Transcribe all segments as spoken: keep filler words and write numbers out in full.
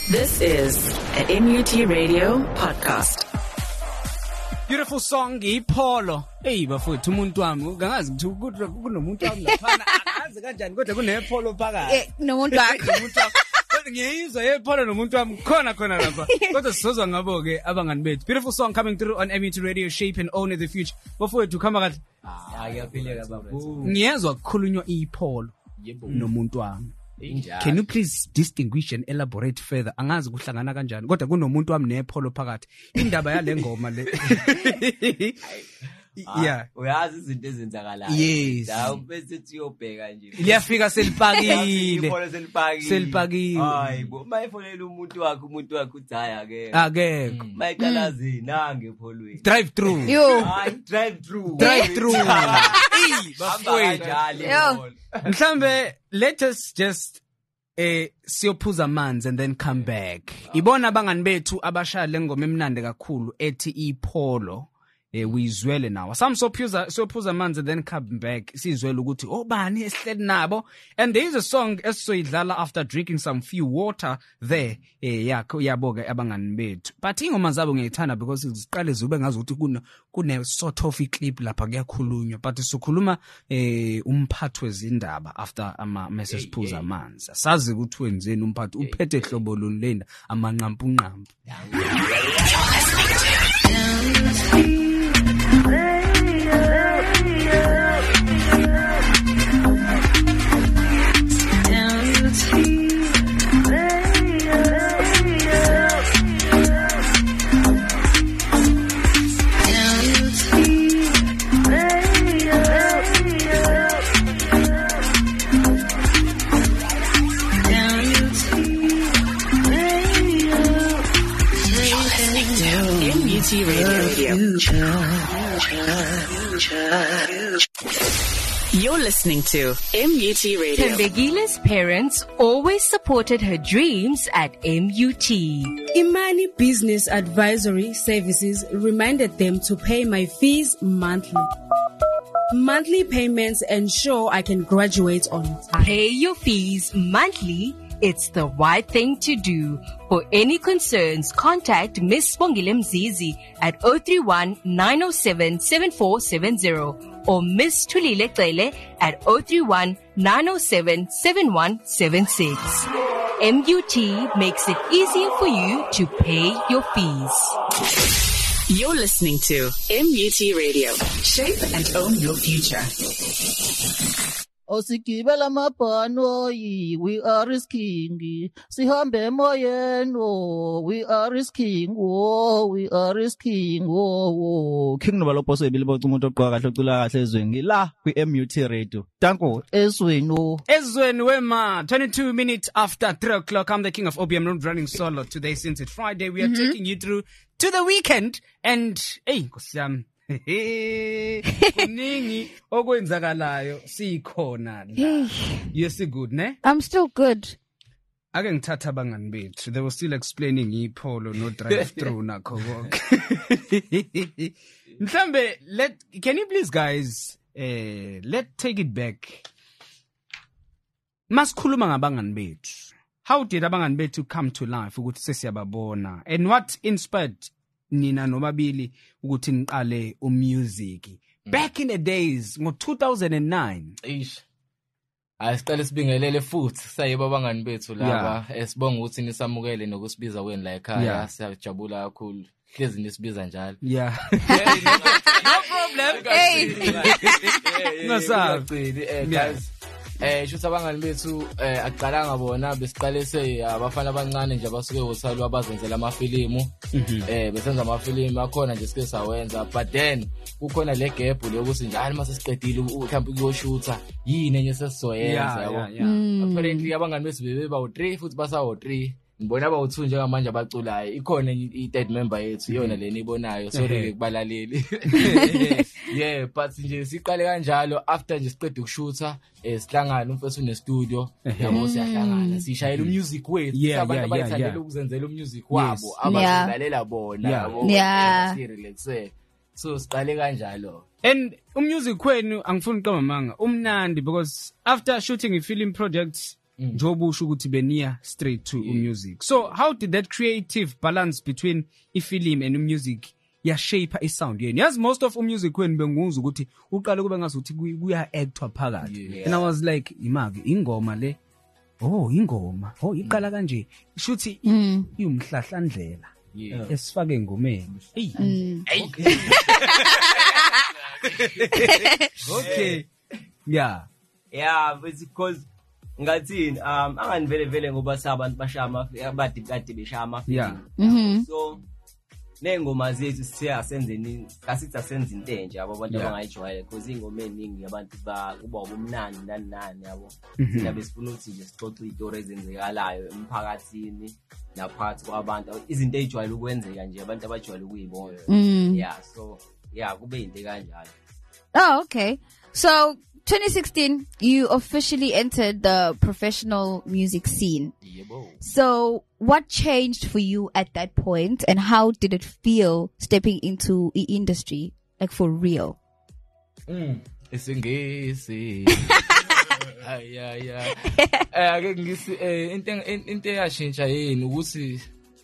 This is an M U T Radio podcast. Beautiful song, iPolo. Hey, bafowethu umuntu wami, ungazi ukuthi kunomuntu wami laphana, akazi kanjani kodwa kunePolo phakathi. Eh, nomuntu wakho. Umuntu wakho. Kodwa ngiyizwa iPolo nomuntu wami khona khona lapha. Kodwa sizozwa ngabo ke abangani bethu. Beautiful song coming through on M U T Radio, Shape and Own the Future. Bafowethu khama kahle. Ah, ngiyaphileka baba. Ngiyezwa kukhulunywa iPolo nomuntu wami. Can you please distinguish and elaborate further? Angazi kuhlangana kanjani kodwa kunomuntu wami nePolo phakathi. Indaba yale ngoma le. Yeah, uyazi izinto ezenzakalayo. Yes. La bese siyobheka nje. Liyafika selipakile. Ipholo selipakile. Selipakile. Hayi bo, mayifonela umuntu wakhe, umuntu wakhe uthi hayi ake. Akekho. Mayiqalazi nange epholweni. Drive through. Yo. Hayi drive through. Drive through. Eh, bafowethu. Bafowethu. Mhlambe let us just eh siyophuza amanzi and then come back. Ibona abangani bethu abashaya lengoma emnandi kakhulu ethi iPolo. Eh uyizwele nawo. Some sophuza sophuza amanzi and then come back. Sizwele ukuthi obani esihleli nabo. And there is a song esizoyidlala after drinking some few water there. Eh yakho yaboke abangani bethu. But ingoma zabo ngiyithanda because ziqale zube ngazi ukuthi kuna kune sort of clip lapha kuyakhulunywa. But sikhuluma eh umphathi wezindaba after ama message phuza amanzi. Sazi ukuthi wenzeni umphathi uphethe hlobo luni lena amanqampu nqampu. You're listening to M U T Radio. Tembegile's parents always supported her dreams at M U T. Imani Business Advisory Services reminded them to pay my fees monthly. Monthly payments ensure I can graduate on time. Pay your fees monthly. It's the right thing to do. For any concerns, contact Miss Bongile Mzizi at zero three one, nine zero seven, seven four seven zero or Miss Tulile Cele at zero three one, nine zero seven, seven one seven six. M U T makes it easier for you to pay your fees. You're listening to M U T Radio. Shape and Own your future. Osigibela mabhano, we are risking. Sihambe moyeno, we are risking. Oh, we are risking. Oh, King Nobalopo sebile bothi umuntu ogqoka kahle ocula kahle ezweni la kwi M U T Radio. Tanko ezweni. Ezweni wema twenty-two minutes after three o'clock. I'm the king of O B M, not running solo today since it's Friday. We are mm-hmm. taking you through to the weekend and hey nkosiyami kuningi okwenzakalayo sikhona la. Yes, good, ne? I'm still good. Ake ngithatha abangani bethu. They were still explaining iPolo no drive through nakho konke. Mhlambe let can you please guys eh let's take it back. Masikhuluma ngabangani bethu. How did abangani bethu come to life ukuthi sesiyababona and what inspired nina nobabili ukuthi niqale umusic back in the days ngo two thousand nine? Eish. Ayisiqale sibingelele futhi sayiba abangani bethu laba esibonga ukuthi nisamukele nokusibiza kweni la ekhaya. Siyajabula kakhulu. Hlezi nisibiza njalo. Yeah. No problem. Hey. Ngasabi eh guys. Eh shuthi abangani bethu eh aqalanga bona besiqale se abafana abancane nje abasuke wothalo abazenzela amafilimu eh besenza amafilimu akhona nje sike sawenza but then kukhona le gap lokuthi njalo mase siqedile mhlawumbe kuyoshutha yini enye sesizoyenza yabo. Apparently abangani bethu bebe bawu three futhi basawo three. Ngibona abawu-two nje manje abaculayo. Ikhona i-third member yethu iyona leni ibonayo sorry kubalaleli. Yeah, but nje siqale kanjalo after nje siqeda ukushutha eh sihlangana umfethu une studio yabo siyahlangana sishayela umusic wethu abantu abayithandela ukuzenzela umusic wabo abazidlalela bona yabo si relaxe. So siqale kanjalo. And umusic wenu angifuni uqamba manga umnandi because after shooting a film project njoba usho ukuthi beniya straight to music. So how did that creative balance between ifilm and music ya shape I sound yeni? Yes, most of music when benguzwa ukuthi uqala kube ngazuthi kuya actwa phakathi. And I was like, imake ingoma le. Oh, ingoma. Oh, iqala kanje. Shuthi iyumhlahlandlela. Esifake engomeni. Okay. Okay. Yeah. Yeah, because ngathini um anganivele vele ngoba sabantu bashaya amafilimu abadi kade beshaya amafilimu. Mhm. So nengoma zethu sithe asenzeni asithi asenze into enje yabo abantu abangayijwayele because ingoma eningi abantu ba kuba ubumnandi nani nani yabo. Sina besifuna ukuthi nje sixoxe izitori ezenzekalayo emphakathini naphathi kwabantu izinto ezijwayele ukwenzeka nje abantu abajwayele ukuyibona. Yeah, so yeah kube into kanjalo. Oh, okay. So twenty sixteen, you officially entered the professional music scene. So what changed for you at that point and how did it feel stepping into the industry, like for real? Mm. Isingisi. Ay ay ay. Eh ake ngisi into into eyashintsha yini ukuthi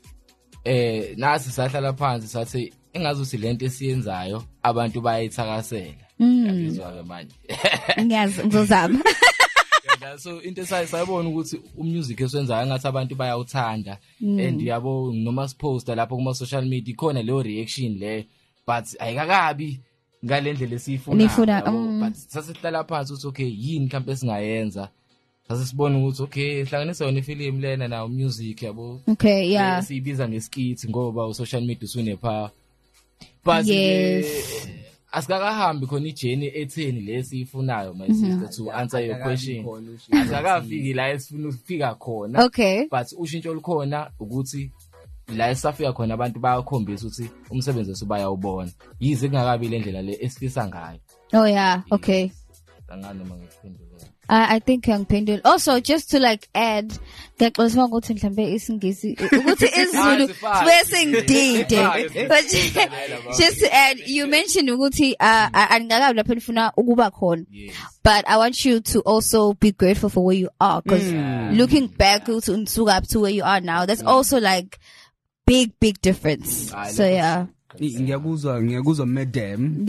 eh nasi sahlala phansi sathi engazuthi lento esiyenzayo abantu bayayithakasela. Ngizwa ke manje. Ngiyazi ngizozama. Yeah, so into sayibona ukuthi umusic esiwenzayo ngathi abantu bayawuthanda and yabo noma siposta lapho kuma social media khona leyo reaction le but ayikakabi ngalendlela esiyifunayo but sasihlala phansi ukuthi okay yini mhlawumbe singayenza sasibona ukuthi okay hlanganisa yona ifilimu lena na umusic yabo okay yeah sibiza ngeskit ngoba u social media usune power but yes. Asikakahambi khona ijeni etheni lesiyifunayo my sister to answer your question. Asikakafiki la esifuna ukufika khona. Okay. But ushintsho likhona ukuthi la esafika khona abantu bayakhombisa ukuthi umsebenzi osubaya ubona. Yize kungakabi lendlela le esifisa ngayo. Oh yeah, okay. Angane mangiphendule. I, I think ngiphendule. Also just to like add ngiyaqolisa ukuthi mhlambe isingisi ukuthi isiZulu bese ngidide. But just to add, you mentioned ukuthi angakabi lapho nifuna ukuba khona. But I want you to also be grateful for where you are because mm. looking back to unsuka up to where you are now, that's also like big big difference. So yeah. Ngiyakuzwa ngiyakuzwa madam.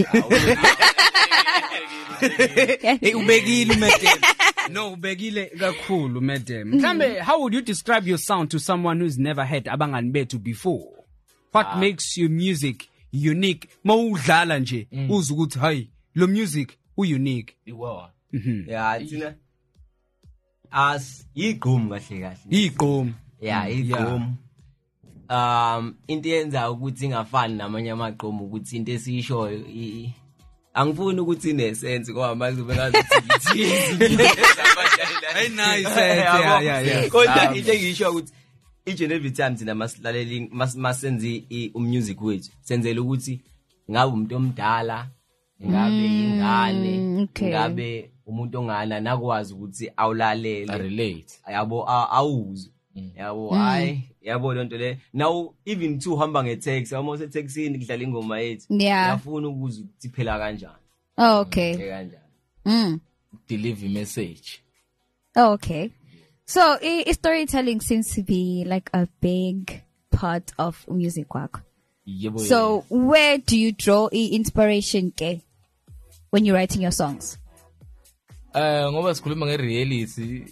Hey ubekile madam. No ubekile kakhulu madam. Mhlambe how would you describe your sound to someone who's never heard abangani bethu before? What ah. makes your music unique? Mawudlala nje uza ukuthi hey lo music u unique. Iwa. Yeah, thina as igqom kahle kahle. Igqom. Yeah, igqom. Um into yenza ukuthi ingafani namanye amaqomo ukuthi into esishoyo angifuni ukuthi inesense ngoba manje bengazi ukuthi hey nice yeah yeah yeah kodwa into engisho ukuthi each and every time sina masilaleli masenzi umusic wethu senzela ukuthi ngabe umuntu omdala ngabe ingane ngabe umuntu ongana nakwazi ukuthi awulalele relate yabo awuzwe yabo hayi yabo lonto le now even to hamba ngetext almost etextini kudlala ingoma yethu yafuna ukuzwa ukuthi phela kanjani. Oh okay kanjani mm deliver message. Oh, okay. So i storytelling seems to be like a big part of music work. Yebo. So where do you draw inspiration ke when you're writing your songs? Eh ngoba sikhuluma ngereality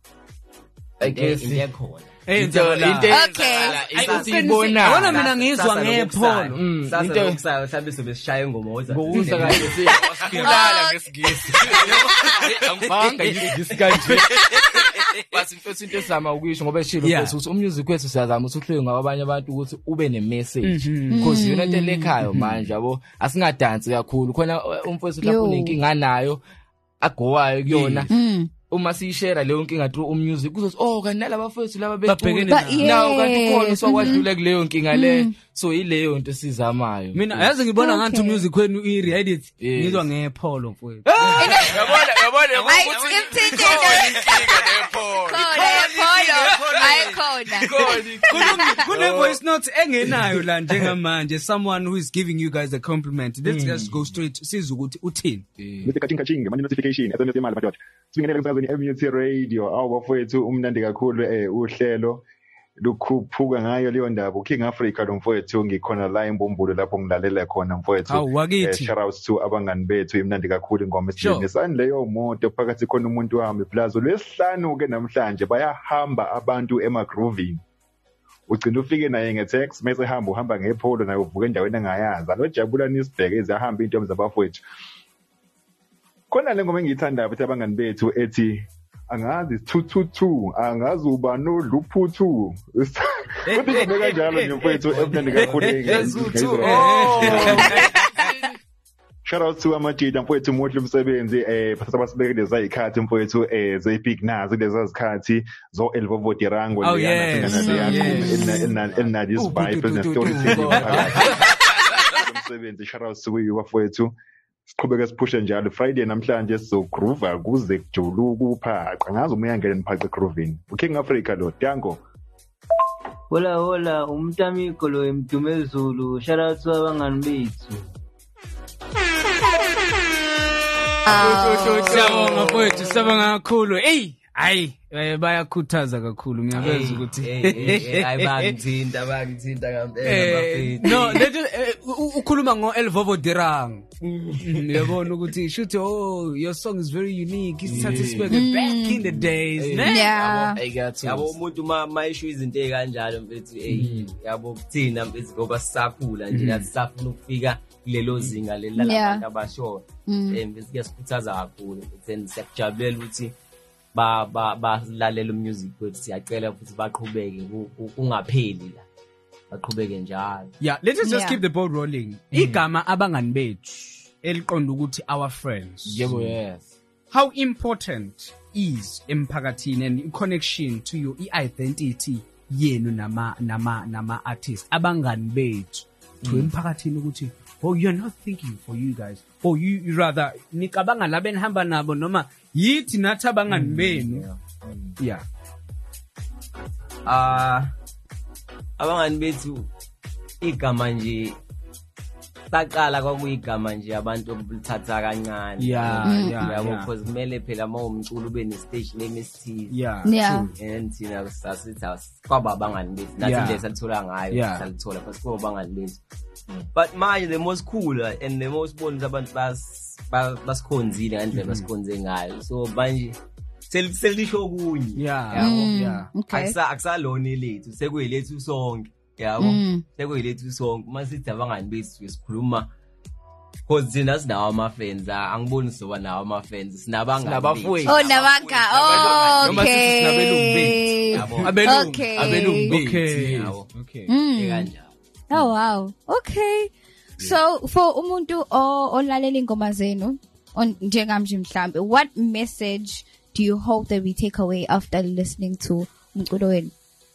I guess iyakhona. Eh into okay. Sibona. Yabona mina ngizwa ngepholo. Into okusayo mhlawumbe sobe sishaya ingoma woza. Ngokuza kahle siyakulala ngesigisi. Angibanga isigisi kanje. Basi mfethu into esama ukuyisho ngoba eshilo mfethu ukuthi umusic wethu siyazama ukuthi uhlwe ngabanye abantu ukuthi ube ne message because yona into lekhayo manje yabo asingadansi kakhulu khona umfethu lapho unenkinga nayo agowayo kuyona. Uma siyishare leyo nkinga through umusic kuzothi oh kanti laba fethu laba babhekene nawo kanti khona sokwadlula kuleyo nkinga le so ileyo into sizamayo mina yazi ngibona ngathi umusic wenu i reality ngizwa ngepholo mfowethu yabona yabona ukuthi imthindelo inkinga lepholo pholo hayi khona kune voice note engenayo la njengamanje, someone who is giving you guys a compliment. Let's just go straight sizwe ukuthi uthini. Bese kachinga chinga manje notification S M S imali badoda. Sibingelela emsakazweni M U T Radio. Awu bafowethu umnandi kakhulu eh uhlelo lukhuphuka ngayo leyo ndaba King Africa lo mfowethu ngikhona la eMbumbulo lapho ngilalela khona mfowethu. Shout out to abangani bethu imnandi kakhulu ingoma esinesani leyo moto phakathi khona umuntu wami plaza lwesihlanu ke namhlanje bayahamba abantu emagrooving. Ugcina ufike naye ngetext mase hamba uhamba ngepolo naye uvuka endaweni engayazi alojabula nisibheke ezahamba into zabafowethu. Khona le ngoma engiyithanda futhi abangani bethu ethi angazi two two two angazi uba no luphuthu uthi ngibeka kanjalo nje mfowethu emnandi kakhulu ngezithu. Shout out to Amajida mfowethu muhle umsebenzi eh bathatha basibekele zayikhathi mfowethu eh zayibig nazo lezi zikhathi zo Elvovo Dirango leyana thina in in this vibe and storytelling umsebenzi. Shout out to you bafowethu. Siqhubeka siphushe njalo Friday namhlanje sizogroove kuze kujuluka uphaqa ngazi uma uyangena niphaqa grooving King Africa lo Dango. Hola hola umntamiko lo emdumezulu. Shout out to abangani bethu. Siyabonga mfowethu, siyabonga kakhulu. Hey, hayi bayakhuthaza kakhulu ngiyabeza ukuthi hayi bangithinta bangithinta kampela. No, ukhuluma ngo Elvovo Dirang. Uyabona ukuthi shoot oh your song is very unique. It's satisfying back in the days. Yeah. Yabo umuntu ma issue izinto ekanjalo mfethu eh yabo kuthina mfethu ngoba sisakhula nje nathi safuna ukufika kulelo zinga lela labantu abasho. Eh mfethu kuyasikhuthaza kakhulu. Then siyakujabulela ukuthi ba ba balalela music wethu siyacela futhi baqhubeke kungapheli la baqhubeke njalo. Yeah, let us just keep the ball rolling. Igama abangani bethu eliqonda ukuthi our friends. Yebo, yes. How important is emphakathini and connection to your identity yenu nama nama nama artists abangani bethu to emphakathini ukuthi oh you're not thinking for you guys or you, you rather nikabanga labeni hamba nabo noma yithi nathi abangani benu. Yeah. Ah abangani bethu igama nje saqala kwakuyigama nje abantu obulithatha kancane. Yeah, yeah. Yabo because kumele phela mawumculo ube ne stage name esithize. Yeah. And thina sasithi kwaba abangani bethu nathi nje salithola ngayo salithola because kwaba abangani bethu. But manje the most cool and the most bonus abantu bas basikhonzile ngandlela basikhonze ngayo. So manje selisho kunye. Yeah. Yabo. Yeah. Aksa aksalone lethu sekuyilethu sonke. Yabo. Sekuyilethu sonke. Masithi abangani bethu sikhuluma because thina sinawo ama fans angiboni soba nawo ama fans sinabangani. Sinabafowethu. Oh nabanga. Okay. Abelungu. Abelungu. Okay. Yabo. Okay. Ekanjalo. Oh wow. Okay. So for umuntu olalela ingoma zenu on njengamje mhlambe, what message do you hope that we take away after listening to umculo wenu?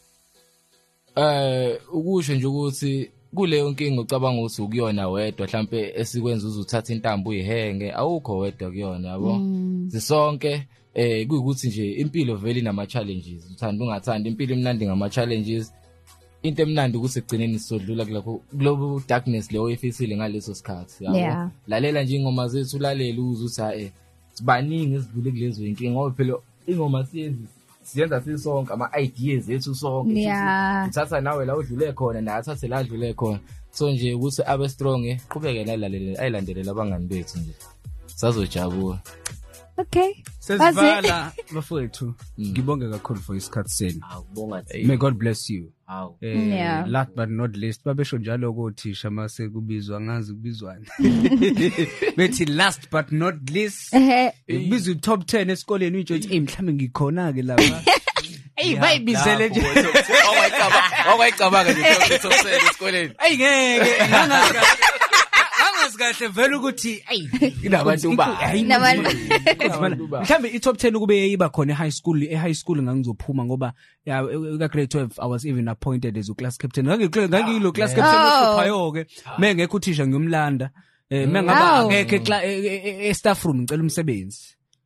Eh ukusho nje ukuthi kuleyo nkinga ucabanga ukuthi ukuyona wedwa mhlambe esikwenza uzuthatha intambo uyihenge awukho wedwa kuyona yabo. Sisonke eh kuyikuthi nje impilo vele inama challenges. Uthanda ungathanda impilo emnandi ngama challenges. Into emnandi ukuthi egcineni sodlula kulapho global darkness leyo efisile ngaleso sikhathi yabo. Lalela nje ingoma zethu lalela uzuthi ha sibaningi esivule kulezo inkinga ngoba phela ingoma siyenza siyenza sisonke ama ideas ethu sonke sithatha nawe la udlule khona na athathe la udlule khona. So nje ukuthi abe strong qhubeke nalalela ayilandelela abangani bethu nje sazojabula. Okay. Sesivala bafowethu. Ngibonge kakhulu for isikhathi senu. Awubonga. May God bless you. Aw. Yeah. Last but not least babesho njalo kothisha mase kubizwa ngazi kubizwana. Bethi last but not least kubizwa top ten esikoleni utsho uthi hey mhlambe ngikhona ke lapha. Hey bayibizele nje. Awayicaba awayicabanga nje top ten esikoleni. Hey ngeke ngangazi kahle vele ukuthi hey inabantu ba mhlambe i top ten kube iba khona e high school e high school ngangizophuma ngoba ka grade twelve I was even appointed as a class captain ngangilo class captain osiphayo ke mengekho uthisha ngiyomlanda eh mengaba ngeke e staff room ngicela umsebenzi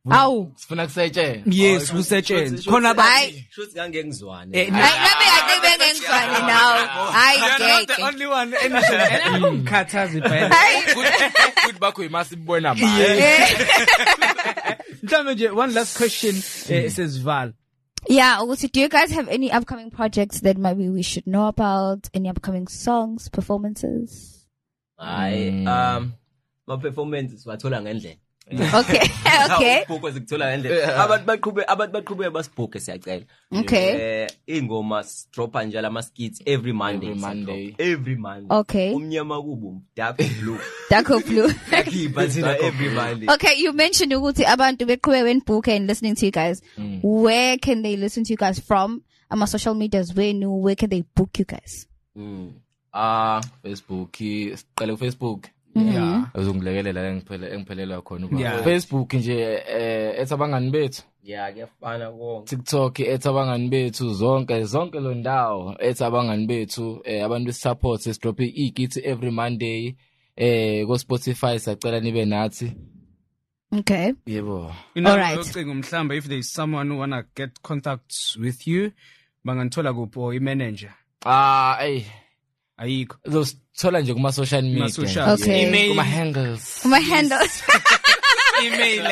Awu. Sifuna kusetshenzwe. Yes, kusetshenzwe. Khona bathi shothi ngeke ngizwane. Hayi nami ake bengengizwane nawo. Hayi not the ngeke. only one in Khathazi band. Futhi bakho imasibona manje. Mhlawumbe nje one last question eh, says Val. Yeah, also, do you guys have any upcoming projects that maybe we should know about? Any upcoming songs, performances? Hayi um ma performances wathola ngendlela. Okay, okay. Ukho sikuthola ngendlela. Abantu baqhube abantu baqhube basibhuke siyacela. Okay. Eh ingoma dropa njalo ama skits every Monday. Every Monday. Every Monday. Okay. Umnyama kubo dark blue. Dark blue. Yakhipha thina every Monday. Okay, you mentioned ukuthi abantu beqhube when book and listening to you guys. Mm. Where can they listen to you guys from? Ama social medias, where new, where can they book you guys? Mm. Ah, Facebook, siqale Facebook. Yeah. Uzongilekelela engiphele engiphelela khona uba. Yeah. Facebook nje eh etsabangani bethu. Yeah, kuyafana konke. TikTok etsabangani bethu zonke zonke lo ndawo etsabangani bethu eh abantu support sidrop igits every Monday eh ko Spotify sacela nibe nathi. Okay. Yebo. All right. Mhlamba, if there is someone who wanna get contact with you, banganithola kuphi or i-manager? Ah, ay. Ayikho. Uzothola nje kuma social media. Okay. Email. Kuma handles. My handles. Email.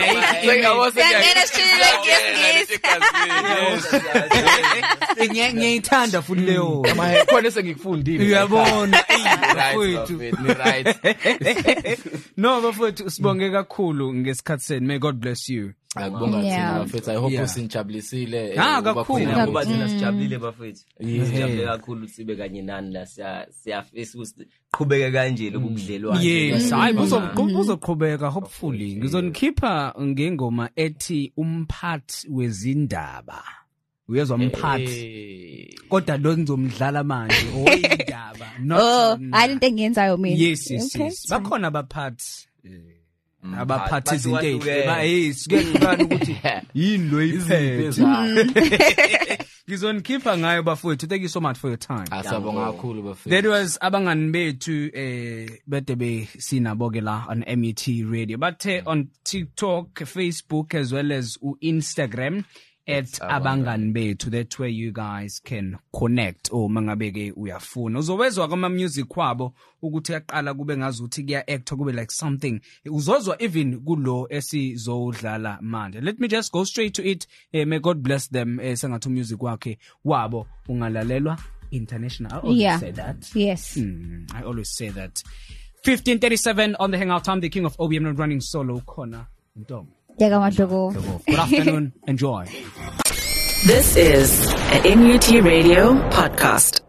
Ngiyayithanda futhi leyo. Khona sengikufundile. Uyabona. Right. Right. No, bafowethu sibonge kakhulu ngesikhathi senu. May God bless you. Akubonga Yeah. thina bafethu. I hope Yeah. usinijabulisile. Ah, kakhulu. Ngoba thina sijabulile bafethu. Sijabule kakhulu sibe kanye nani la siya siyafisa ukuthi qhubeke kanje lokudlelwana. Yes, hayi buzoqhubeka hopefully. Ngizonikhipha ngengoma ethi umphathi wezindaba. Uyezwa umphathi. Kodwa lo ngizomdlala manje oyindaba. Oh, I didn't think yenzayo mina. Yes, yes, Okay, yes. it's fine. Bakhona abaphathi. Abaphathi Bathi izinto wahlukene. ezihle. Hey, sike ngibani ukuthi yini lo iphethe. Ngizonikhipha ngayo bafowethu. Thank you so much for your time. Asabonga kakhulu bafethu. That was abangani bethu eh bede be sinabo ke la on M U T Radio. Bathe on TikTok, Facebook as well as u Instagram at abangani bethu. That's where you guys can connect or mangabe ke uyafuna. Uzowezwa kwama music kwabo ukuthi yaqala kube ngazuthi kuya act kube like something. Uzozwa even kulo esizodlala manje. Let me just go straight to it. Eh, may God bless them. Eh, sengathi music wakhe wabo ungalalelwa international. I always Yeah. say that. Yes. Hmm, I always say that. fifteen thirty-seven on the Hangout Time, the king of O B M not running solo corner. Good Good afternoon. Enjoy. This is a M U T Radio podcast.